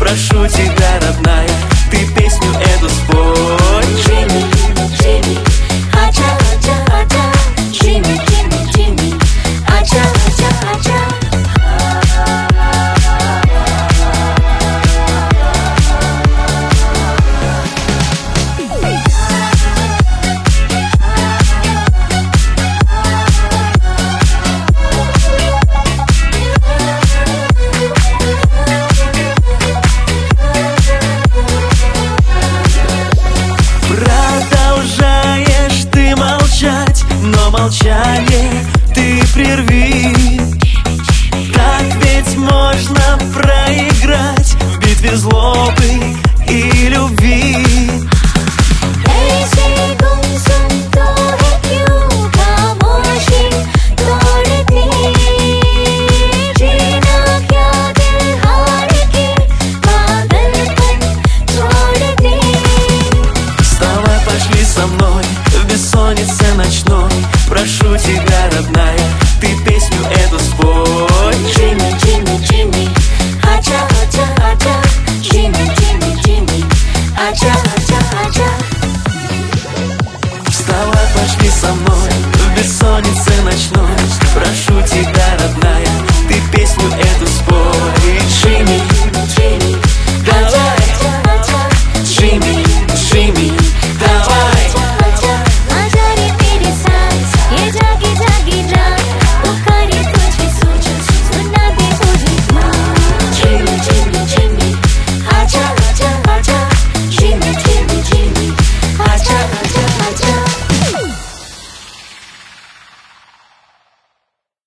прошу тебя, родная, ты песню эту спой. Джимми, Джимми, ача, ача, ача. Джимми, Джимми, Джимми, ача, ача, ача. Продолжаешь ты молчать, но молчание ты прерви. Так ведь можно проиграть в битве злобы и любви. ऐसे गुमसुम तो है क्यों खामोशी तोड़ती, जीना क्या दिल हार के पागलपन छोड़ती. Вставай, пошли со мной в бессоннице ночной. Прошу тебя, родная, ты песню эту спой. Джимми, Джимми, Джимми, ача, ача, ача. Джимми, Джимми, Джимми, ача, ача, ача. Вставай, пошли со мной в бессоннице ночной.